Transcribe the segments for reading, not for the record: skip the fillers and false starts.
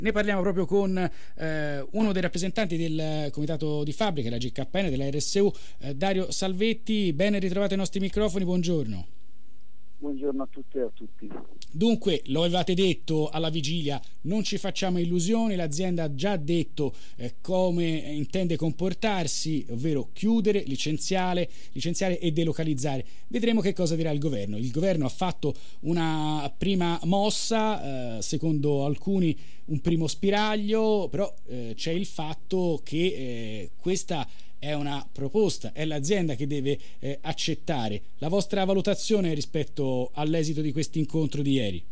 Ne parliamo proprio con uno dei rappresentanti del comitato di fabbrica, la GKN, della RSU, Dario Salvetti. Ben ritrovato ai nostri microfoni, buongiorno. Buongiorno a tutte e a tutti. Dunque, lo avevate detto alla vigilia, non ci facciamo illusioni, l'azienda ha già detto come intende comportarsi, ovvero chiudere, licenziare e delocalizzare. Vedremo che cosa dirà il governo. Il governo ha fatto una prima mossa, secondo alcuni un primo spiraglio, però c'è il fatto che questa è una proposta, è l'azienda che deve accettare. La vostra valutazione rispetto all'esito di questo incontro di ieri?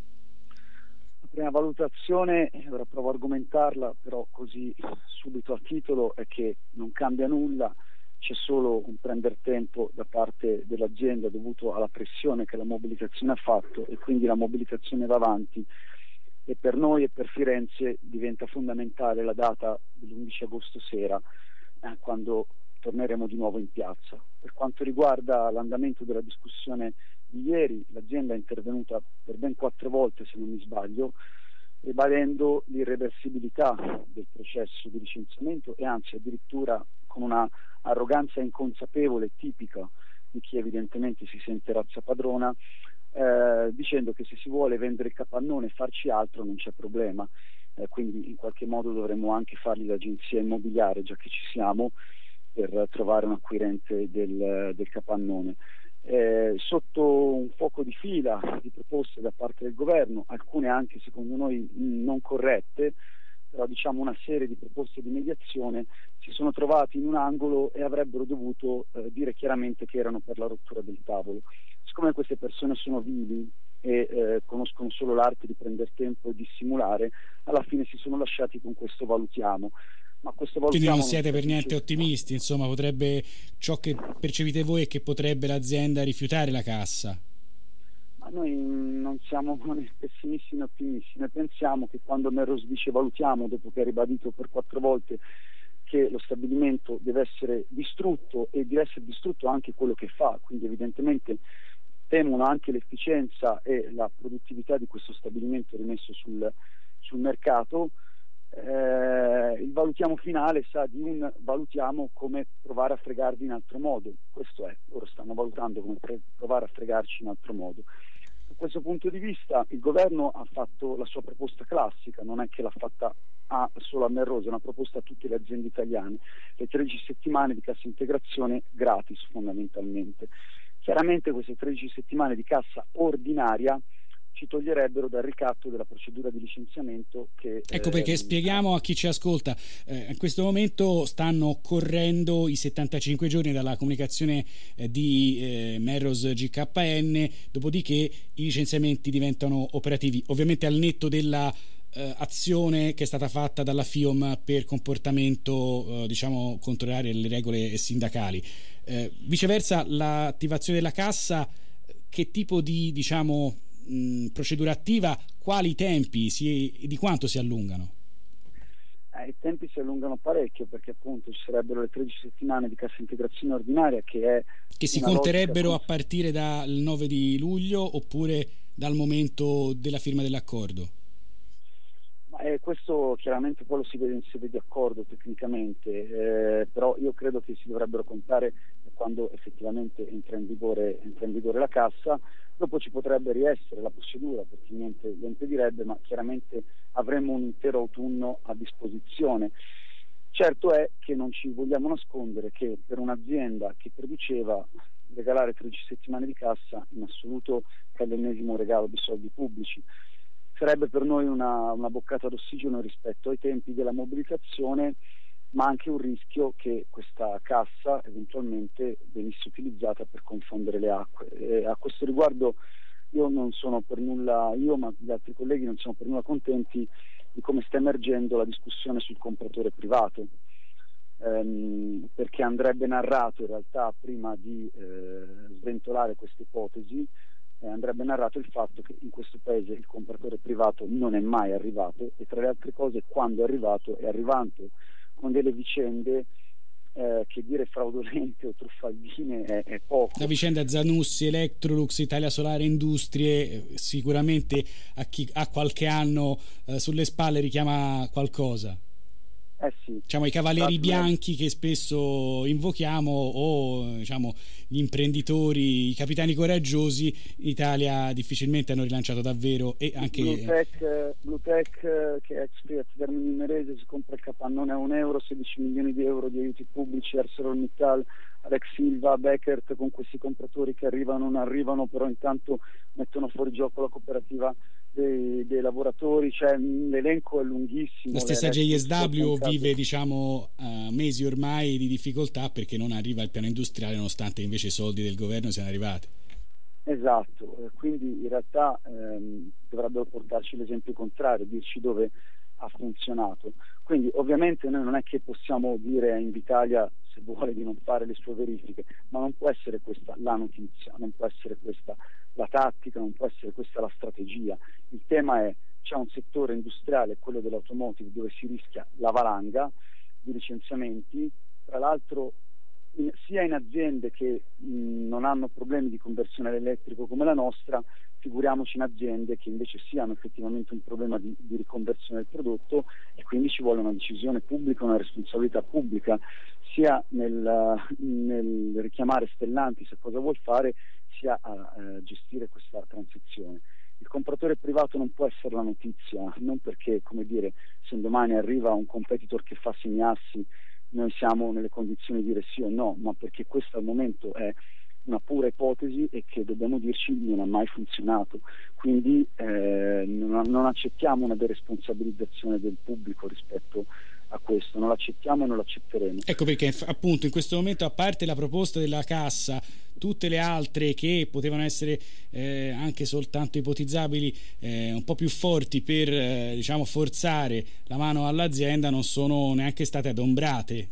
La prima valutazione, ora provo a argomentarla, però così subito a titolo, è che non cambia nulla, c'è solo un prender tempo da parte dell'azienda dovuto alla pressione che la mobilitazione ha fatto, e quindi la mobilitazione va avanti, e per noi e per Firenze diventa fondamentale la data dell'11 agosto sera, quando torneremo di nuovo in piazza. Per quanto riguarda l'andamento della discussione di ieri, l'azienda è intervenuta per ben 4 volte, se non mi sbaglio, ribadendo l'irreversibilità del processo di licenziamento, e anzi addirittura con una arroganza inconsapevole tipica di chi evidentemente si sente razza padrona, dicendo che se si vuole vendere il capannone e farci altro non c'è problema. Quindi in qualche modo dovremmo anche fargli l'agenzia immobiliare, già che ci siamo, per trovare un acquirente del capannone. Sotto un fuoco di fila di proposte da parte del governo, alcune anche secondo noi non corrette, però diciamo una serie di proposte di mediazione, si sono trovati in un angolo e avrebbero dovuto dire chiaramente che erano per la rottura del tavolo. Siccome queste persone sono vili e conoscono solo l'arte di prendere tempo e dissimulare, alla fine si sono lasciati con questo valutiamo. Ma questo valutiamo. Quindi non siete per niente ottimisti, insomma, potrebbe, ciò che percepite voi è che potrebbe l'azienda rifiutare la cassa? Ma noi non siamo né pessimisti né ottimisti, noi pensiamo che quando Merros dice valutiamo, dopo che ha ribadito per 4 volte che lo stabilimento deve essere distrutto, e deve essere distrutto anche quello che fa, quindi evidentemente temono anche l'efficienza e la produttività di questo stabilimento rimesso sul mercato, il valutiamo finale sa di un valutiamo come provare a fregarvi in altro modo. Questo è, loro stanno valutando come provare a fregarci in altro modo. Da questo punto di vista il governo ha fatto la sua proposta classica, non è che l'ha fatta solo a Merrosa, è una proposta a tutte le aziende italiane, le 13 settimane di cassa integrazione gratis fondamentalmente. Chiaramente queste 13 settimane di cassa ordinaria ci toglierebbero dal ricatto della procedura di licenziamento che... Ecco perché spieghiamo a chi ci ascolta, in questo momento stanno correndo i 75 giorni dalla comunicazione di Merros GKN, dopodiché i licenziamenti diventano operativi, ovviamente al netto della azione che è stata fatta dalla FIOM per comportamento diciamo contrario alle regole sindacali. Viceversa, l'attivazione della cassa, che tipo di diciamo procedura attiva, quali tempi di quanto si allungano? I tempi si allungano parecchio, perché appunto ci sarebbero le 13 settimane di cassa integrazione ordinaria che si conterebbero a partire dal 9 di luglio oppure dal momento della firma dell'accordo? Questo chiaramente poi lo si vede in sede di accordo tecnicamente, però io credo che si dovrebbero contare quando effettivamente entra in vigore la cassa. Dopo ci potrebbe riessere la procedura, perché niente lo impedirebbe, ma chiaramente avremo un intero autunno a disposizione. Certo è che non ci vogliamo nascondere che per un'azienda che produceva, regalare 13 settimane di cassa in assoluto è l'ennesimo regalo di soldi pubblici. Sarebbe per noi una boccata d'ossigeno rispetto ai tempi della mobilitazione, ma anche un rischio che questa cassa eventualmente venisse utilizzata per confondere le acque. A questo riguardo non sono per nulla, io ma gli altri colleghi non siamo per nulla contenti di come sta emergendo la discussione sul compratore privato, perché andrebbe narrato in realtà, prima di sventolare queste ipotesi, andrebbe narrato il fatto che in questo paese il compratore privato non è mai arrivato, e tra le altre cose quando è arrivato con delle vicende che dire fraudolente o truffaldine è poco. La vicenda Zanussi, Electrolux, Italia Solare Industrie sicuramente a chi ha qualche anno sulle spalle richiama qualcosa. Sì. Diciamo i cavalieri bianchi che spesso invochiamo, o diciamo gli imprenditori, i capitani coraggiosi, in Italia difficilmente hanno rilanciato davvero. E anche Bluetech che è Expriat Termini Imerese, si compra il capannone a €1, 16 milioni di euro di aiuti pubblici, ArcelorMittal, Alex Silva, Beckert, con questi compratori che arrivano o non arrivano, però intanto mettono fuori gioco la cooperativa dei lavoratori, cioè l'elenco è lunghissimo. La stessa JSW vive diciamo mesi ormai di difficoltà perché non arriva il piano industriale, nonostante invece i soldi del governo siano arrivati. Esatto, quindi in realtà dovrebbero portarci l'esempio contrario, dirci dove ha funzionato. Quindi ovviamente noi non è che possiamo dire a Invitalia, se vuole, di non fare le sue verifiche, ma non può essere questa la notizia, non può essere questa la tattica, non può essere questa la strategia. Il tema è: c'è un settore industriale, quello dell'automotive, dove si rischia la valanga di licenziamenti, tra l'altro sia in aziende che non hanno problemi di conversione all'elettrico come la nostra, figuriamoci in aziende che invece si hanno effettivamente un problema di riconversione del prodotto, e quindi ci vuole una decisione pubblica, una responsabilità pubblica, sia nel richiamare Stellantis a cosa vuol fare, sia a gestire questa transizione. Il compratore privato non può essere la notizia, non perché, come dire, se domani arriva un competitor che fa segnarsi noi siamo nelle condizioni di dire sì o no, ma perché questo al momento è una pura ipotesi e che dobbiamo dirci non ha mai funzionato. Quindi non accettiamo una deresponsabilizzazione del pubblico rispetto a questo, non l'accettiamo e non l'accetteremo. Ecco perché appunto in questo momento, a parte la proposta della Cassa, tutte le altre che potevano essere anche soltanto ipotizzabili, un po' più forti per diciamo forzare la mano all'azienda, non sono neanche state adombrate.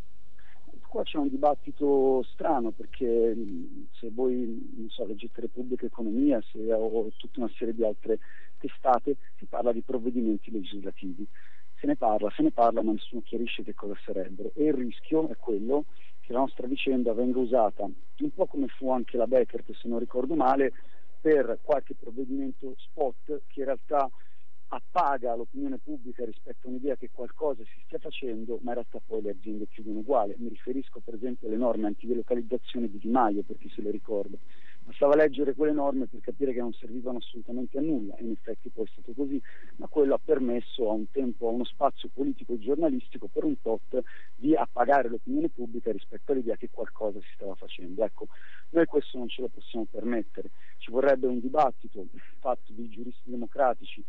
Qua c'è un dibattito strano, perché se voi non so, leggete Repubblica Economia o tutta una serie di altre testate, si parla di provvedimenti legislativi. Se ne parla, ma nessuno chiarisce che cosa sarebbero, e il rischio è quello che la nostra vicenda venga usata, un po' come fu anche la Beckert, se non ricordo male, per qualche provvedimento spot che in realtà appaga l'opinione pubblica rispetto a un'idea che qualcosa si stia facendo, ma in realtà poi le aziende chiudono uguale. Mi riferisco per esempio alle norme antidelocalizzazione di Di Maio, per chi se le ricorda. Bastava leggere quelle norme per capire che non servivano assolutamente a nulla, e in effetti poi è stato così, ma quello ha permesso a un tempo, a uno spazio politico e giornalistico per un tot di appagare l'opinione pubblica rispetto all'idea che qualcosa si stava facendo. Ecco, noi questo non ce lo possiamo permettere. Ci vorrebbe un dibattito fatto di giuristi democratici,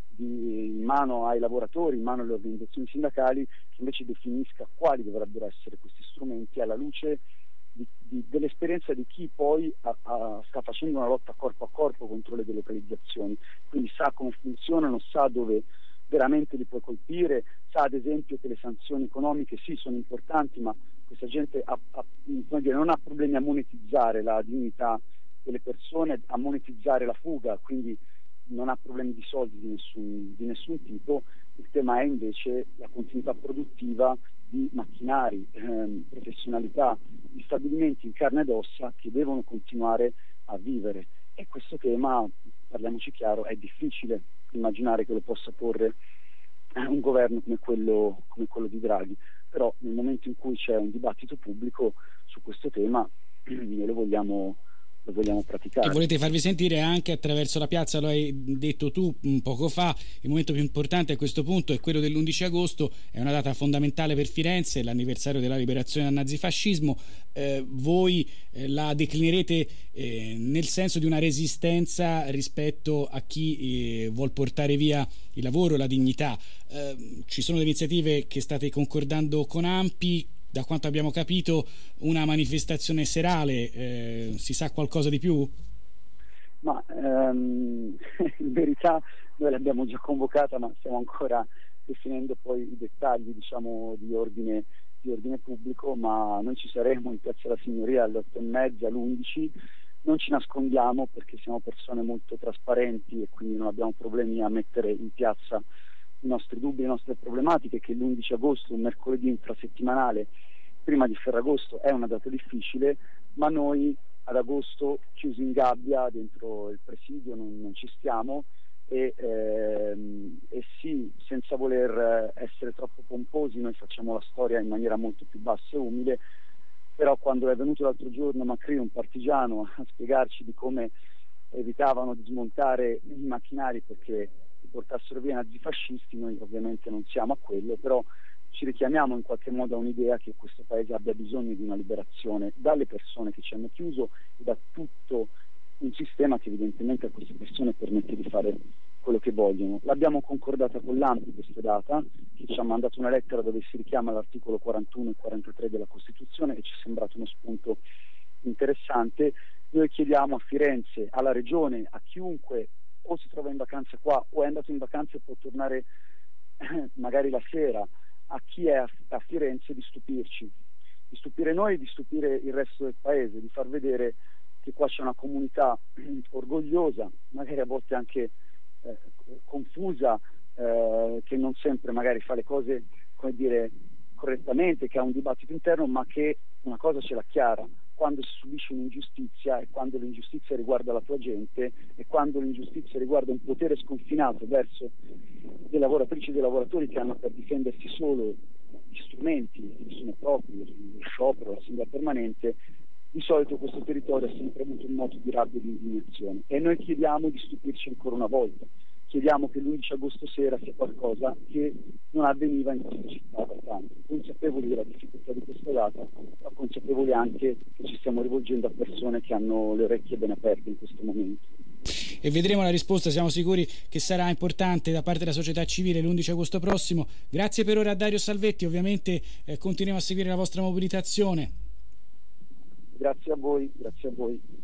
in mano ai lavoratori, in mano alle organizzazioni sindacali, che invece definisca quali dovrebbero essere questi strumenti alla luce dell'esperienza di chi poi sta facendo una lotta corpo a corpo contro le delocalizzazioni, quindi sa come funzionano, sa dove veramente li puoi colpire, sa ad esempio che le sanzioni economiche sì sono importanti, ma questa gente non ha problemi a monetizzare la dignità delle persone, a monetizzare la fuga, quindi non ha problemi di soldi di nessun tipo. Il tema è invece la continuità produttiva di macchinari, professionalità, di stabilimenti in carne ed ossa che devono continuare a vivere, e questo tema, parliamoci chiaro, è difficile immaginare che lo possa porre un governo come quello di Draghi, però nel momento in cui c'è un dibattito pubblico su questo tema noi lo vogliamo praticare. E volete farvi sentire anche attraverso la piazza, lo hai detto tu poco fa. Il momento più importante a questo punto è quello dell'11 agosto, è una data fondamentale per Firenze, l'anniversario della liberazione dal nazifascismo. Voi la declinerete nel senso di una resistenza rispetto a chi vuol portare via il lavoro, la dignità. Ci sono delle iniziative che state concordando con ANPI. Da quanto abbiamo capito, una manifestazione serale, si sa qualcosa di più? Ma in verità noi l'abbiamo già convocata, ma stiamo ancora definendo poi i dettagli, diciamo, di ordine pubblico, ma noi ci saremo in Piazza della Signoria alle 8:30, all'11. Non ci nascondiamo perché siamo persone molto trasparenti e quindi non abbiamo problemi a mettere in piazza i nostri dubbi, le nostre problematiche, che l'11 agosto, un mercoledì infrasettimanale, prima di Ferragosto è una data difficile, ma noi ad agosto chiusi in gabbia dentro il presidio non ci stiamo, e sì, senza voler essere troppo pomposi, noi facciamo la storia in maniera molto più bassa e umile, però quando è venuto l'altro giorno Macri, un partigiano, a spiegarci di come evitavano di smontare i macchinari perché li portassero via i nazifascisti, noi ovviamente non siamo a quello, però ci richiamiamo in qualche modo a un'idea che questo paese abbia bisogno di una liberazione dalle persone che ci hanno chiuso e da tutto un sistema che evidentemente a queste persone permette di fare quello che vogliono. L'abbiamo concordata con l'ANPI questa data, che ci ha mandato una lettera dove si richiama l'articolo 41 e 43 della Costituzione, e ci è sembrato uno spunto interessante. Noi chiediamo a Firenze, alla Regione, a chiunque o si trova in vacanza qua o è andato in vacanza e può tornare magari la sera, a chi è a Firenze, di stupirci, di stupire noi, di stupire il resto del paese, di far vedere che qua c'è una comunità orgogliosa, magari a volte anche confusa, che non sempre magari fa le cose, come dire, correttamente, che ha un dibattito interno, ma che una cosa ce l'ha chiara: quando si subisce un'ingiustizia, e quando l'ingiustizia riguarda la tua gente, e quando l'ingiustizia riguarda un potere sconfinato verso dei lavoratrici e dei lavoratori che hanno per difendersi solo gli strumenti che sono propri, lo sciopero, l'assemblea permanente, di solito questo territorio ha sempre avuto un moto di rabbia e di indignazione, e noi chiediamo di stupirci ancora una volta. Chiediamo che l'11 agosto sera sia qualcosa che non avveniva in questa città da tanto, consapevoli della difficoltà di questa data, ma consapevoli anche che ci stiamo rivolgendo a persone che hanno le orecchie ben aperte in questo momento. E vedremo la risposta, siamo sicuri che sarà importante da parte della società civile l'11 agosto prossimo. Grazie per ora a Dario Salvetti, ovviamente continuiamo a seguire la vostra mobilitazione. Grazie a voi, grazie a voi.